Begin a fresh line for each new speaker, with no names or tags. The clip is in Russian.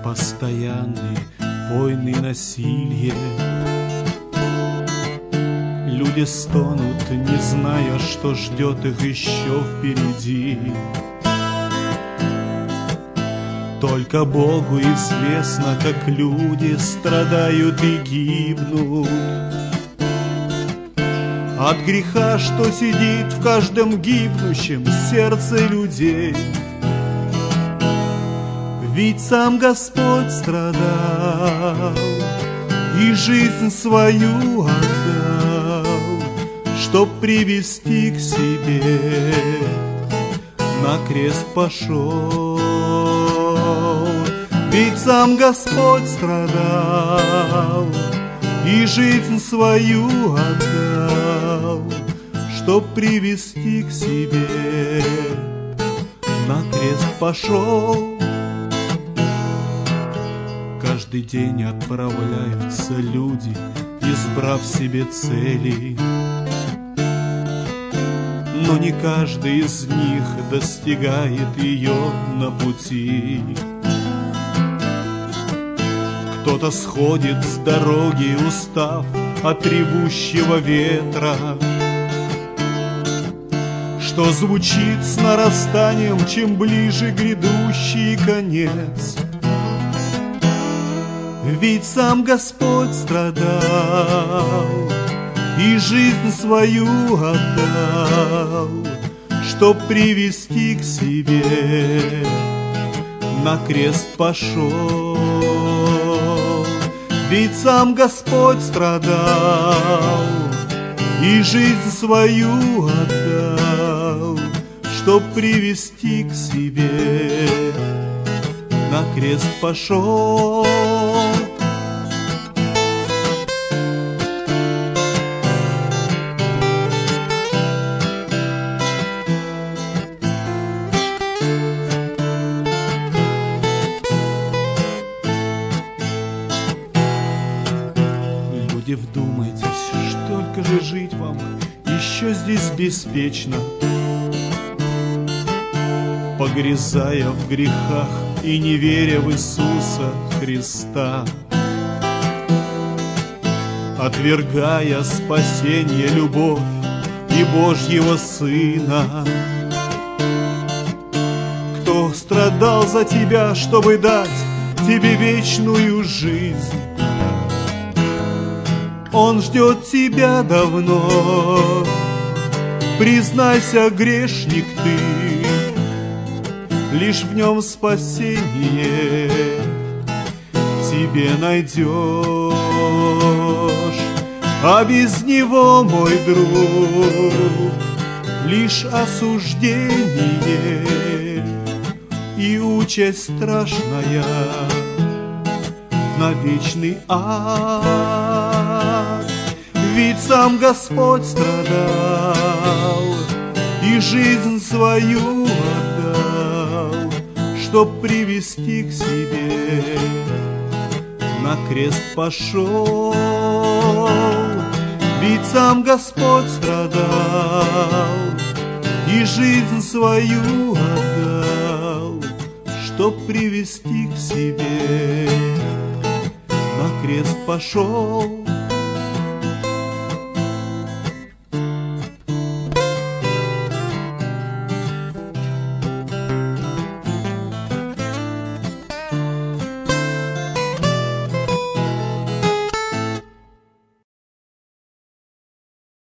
постоянные войны и насилие. Люди стонут, не зная, что ждет их еще впереди. Только Богу известно, как люди страдают и гибнут от греха, что сидит в каждом гибнущем сердце людей. Ведь сам Господь страдал и жизнь свою отдал, чтоб привести к себе, на крест пошел. Ведь сам Господь страдал и жизнь свою отдал, чтоб привести к себе, на крест пошел. Каждый день отправляются люди, избрав себе цели, но не каждый из них достигает ее на пути. Кто-то сходит с дороги, устав от ревущего ветра, что звучит с нарастанием, чем ближе грядущий конец. Ведь сам Господь страдал и жизнь свою отдал, чтоб привести к себе, на крест пошел. Ведь сам Господь страдал и жизнь свою отдал, чтоб привести к себе, на крест пошел. Люди, вдумайтесь, столько же жить вам еще здесь беспечно, погрязая в грехах и не веря в Иисуса Христа, отвергая спасение, любовь и Божьего Сына. Кто страдал за тебя, чтобы дать тебе вечную жизнь? Он ждет тебя давно. Признайся, грешник ты, лишь в нем спасение тебе найдешь. А без него, мой друг, лишь осуждение и участь страшная на вечный ад. Ведь сам Господь страдал и жизнь свою отдал, чтоб привести к себе, на крест пошел. Ведь сам Господь страдал и жизнь свою отдал, чтоб привести к себе, на крест пошел.